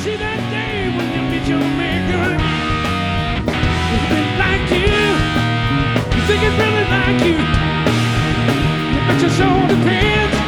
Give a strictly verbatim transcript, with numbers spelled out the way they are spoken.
see that day when you meet your maker. If it like you, you think it really like you. You bet your soul depends